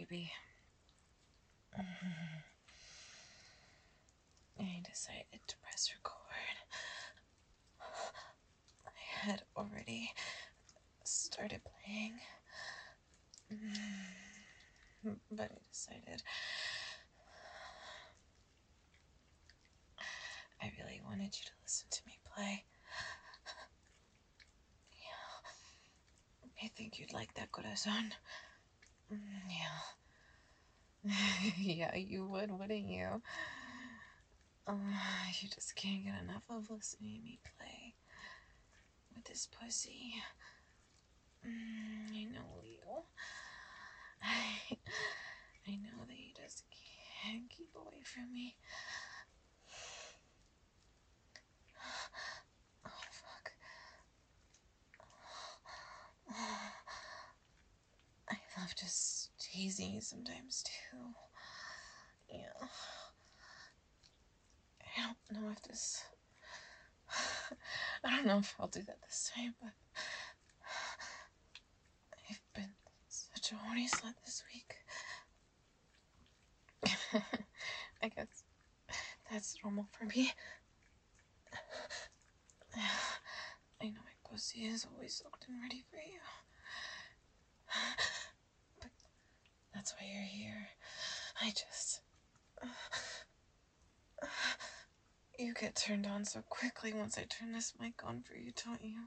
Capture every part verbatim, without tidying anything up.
baby. I decided to press record. I had already started playing, but I decided I really wanted you to listen to me play. Yeah. I think you'd like that, corazón. Yeah. Yeah, you would, wouldn't you? Uh, you just can't get enough of listening to me play with this pussy. Mm, I know, Leo. I, I know that you just can't keep away from me. Oh, fuck. I love just teasing you sometimes, too. Yeah. I don't know if this... I don't know if I'll do that this time, but... I've been such a horny slut this week. I guess that's normal for me. I know my pussy is always soaked and ready for you. But that's why you're here. I just... You get turned on so quickly once I turn this mic on for you, don't you?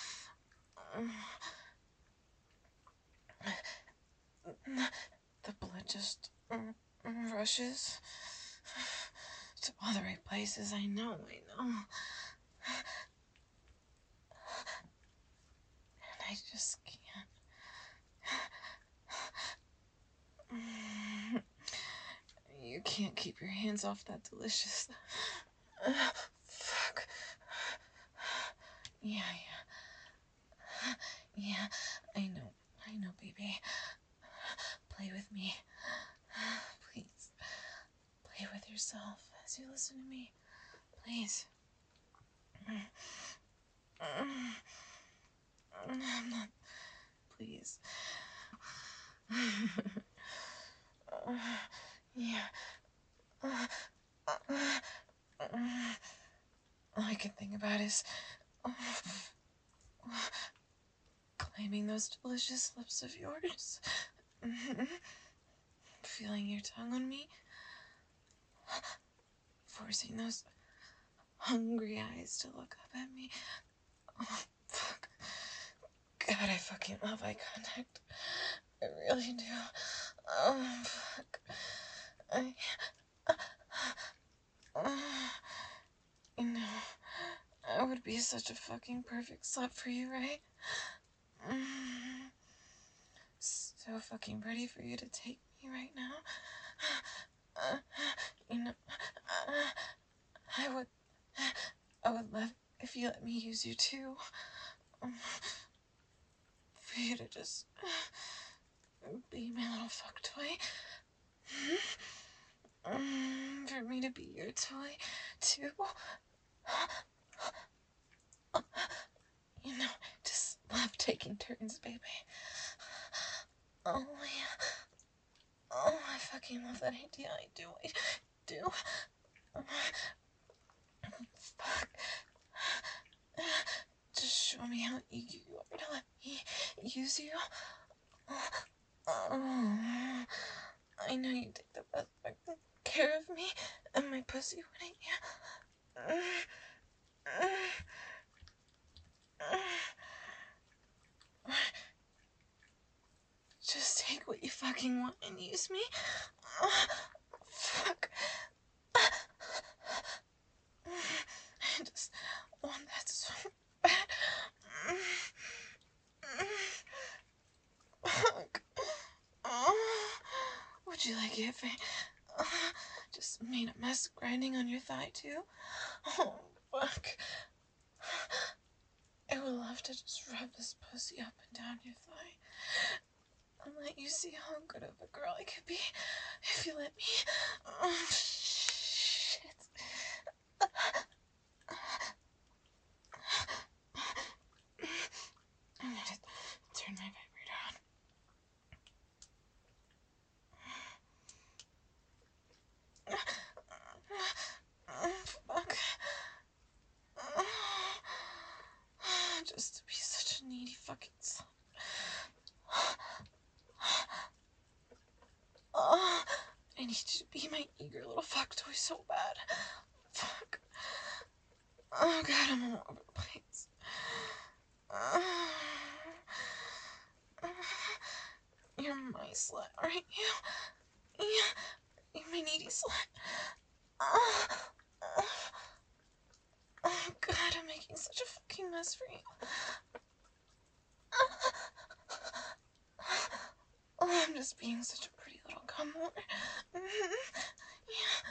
The blood just rushes to all the right places. I know, I know. And I just can't. You can't keep your hands off that delicious... Fuck. Yeah, yeah. Yeah, I know. I know, baby. Play with me. Please. Play with yourself as you listen to me. Please. I'm not... Please. Yeah. All I can think about is claiming those delicious lips of yours. Feeling your tongue on me. Forcing those hungry eyes to look up at me. Oh, fuck. God, I fucking love eye contact. I really do. Oh, fuck. I... You know, I would be such a fucking perfect slut for you, right? So fucking ready for you to take me right now. Uh, you know, uh, I would, I would love if you let me use you too. Um, for you to just be my little fuck toy. Um, for me to be your toy too. You know, just love taking turns, baby. Oh yeah. Oh, I fucking love that idea. I do. I do. Fuck. Just show me how eager you are to let me use you. Oh, I know you take the best fucking care of me and my pussy, wouldn't you? Just take what you fucking want and use me. Fuck. I just want that so bad. Fuck. Would you like it if I just made a mess grinding on your thigh too? Oh, fuck. I would love to just rub this pussy up and down your thigh and let you see how good of a girl I could be if you let me. Oh, shit. I'm gonna turn my vibrator on. just to be such a needy fucking son. Oh, I need you to be my eager little fuck toy so bad. Fuck. Oh god, I'm all over the place. Uh, uh, you're my slut, aren't you? Yeah, you're my needy slut. Uh, uh, oh god, I'm making such a fucking mess for you. Oh, I'm just being such a pretty little cum whore. Yeah.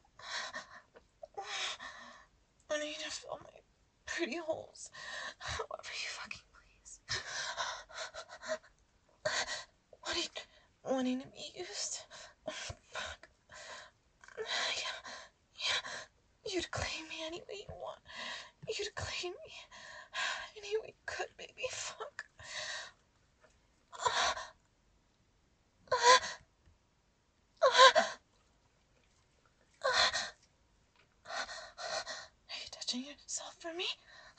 I need to fill my pretty holes. However you fucking please. Wanting, wanting to be used. Fuck. Yeah. Yeah. You'd claim me any way you want. You'd claim me any way you could, baby. Fuck. Are you touching yourself for me?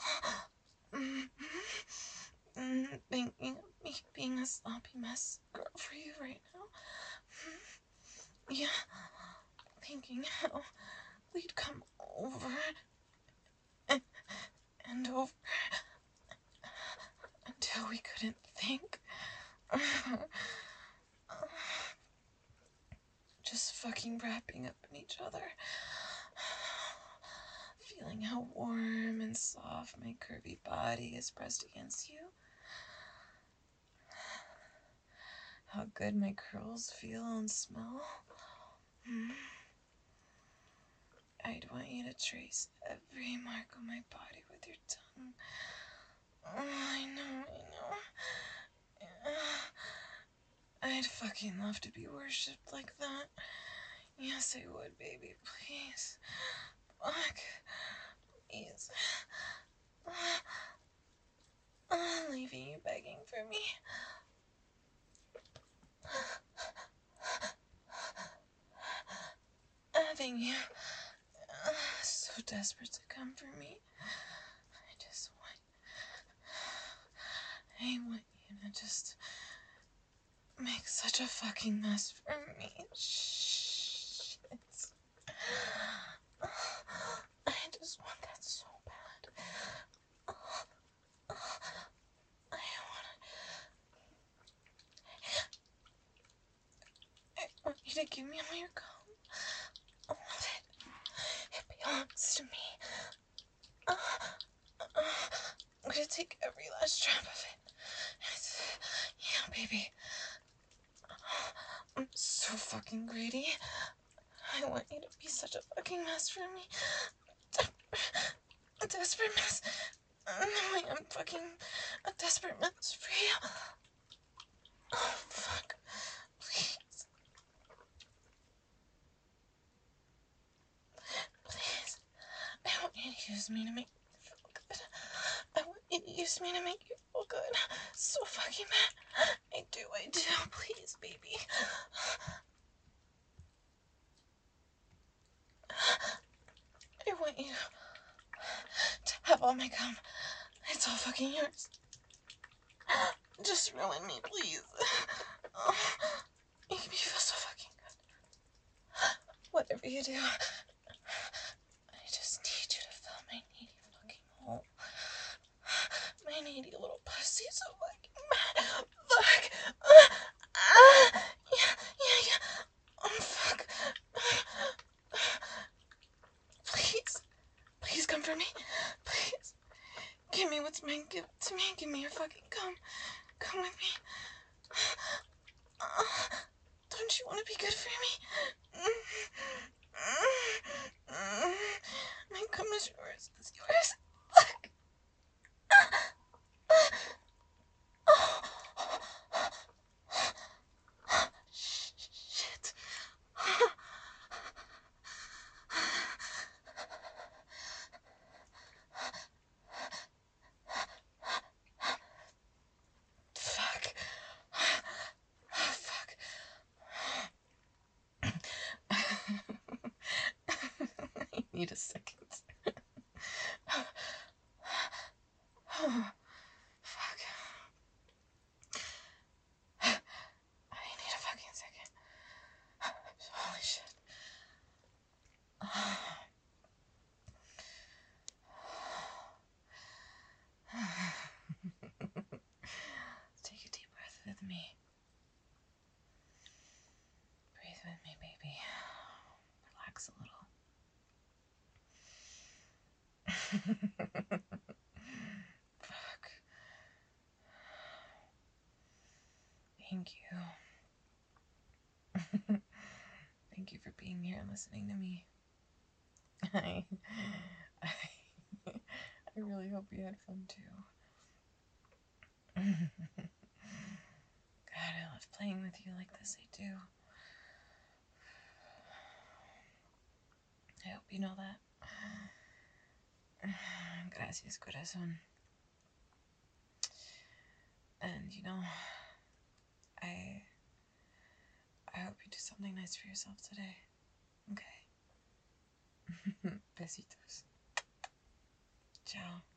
Mm-hmm. Mm, thinking of me being a sloppy mess girl for you right now. Yeah. Thinking how we'd come over and, and over until we couldn't think. Just fucking wrapping up in each other. Feeling how warm and soft my curvy body is pressed against you. How good my curls feel and smell. Mm. I'd want you to trace every mark on my body with your tongue. Oh, I know, I know. Yeah. I'd fucking love to be worshipped like that. Yes, I would, baby. Please. Fuck. Please. I'm leaving you begging for me. Having you uh, so desperate to come for me. I just want. I want you to just make such a fucking mess for me. Shit. I just want that so bad. I want I want you to give me all your cum. All of it. It belongs to me. Uh, uh, I'm gonna take every last drop of it. It's, yeah, baby. I'm so fucking greedy. I want you to be such a fucking mess for me. A desperate mess. Knowing I'm fucking a desperate mess for you. Oh, fuck. Please. Please. I want you to use me to make you feel good. I want you to use me to make you feel good. So fucking bad. I do, I do. Please, baby. I want you to have all my cum. It's all fucking yours. Just ruin me, please. Oh, you make me feel so fucking good. Whatever you do, I just need you to fill my needy fucking hole. My needy little pussy so fucking mad. Fuck. Uh, uh, yeah, yeah, yeah. Oh, fuck. Please. Please come for me. Please. Give me what's mine. Give it to me. Give me your fucking cum. Come with me. Uh, don't you want to be good for me? My cum is yours. It's yours. Fuck. Shit. Fuck. Fuck. I need a second. Thank you. Thank you for being here and listening to me. I, I, I really hope you had fun too. God, I love playing with you like this, I do. I hope you know that. Gracias, corazón. And you know, I I hope you do something nice for yourself today. Okay? Besitos. Ciao.